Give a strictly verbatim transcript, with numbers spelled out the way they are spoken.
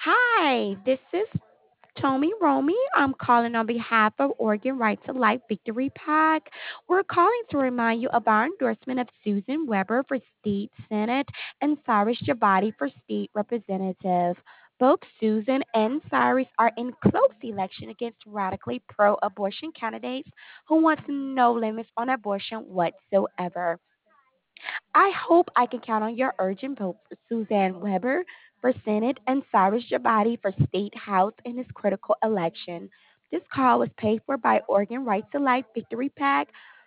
Hi, this is Tommy Romy. I'm calling on behalf of Oregon Right to Life Victory PAC. We're calling to remind you of our endorsement of Susan Weber for State Senate and Cyrus Jabati for State Representative. Both Susan and Cyrus are in close election against radically pro abortion candidates who want no limits on abortion whatsoever. I hope I can count on your urgent vote for Suzanne Weber for Senate and Cyrus Jabati for State House in this critical election. This call was paid for by Oregon Right to Life Victory PAC.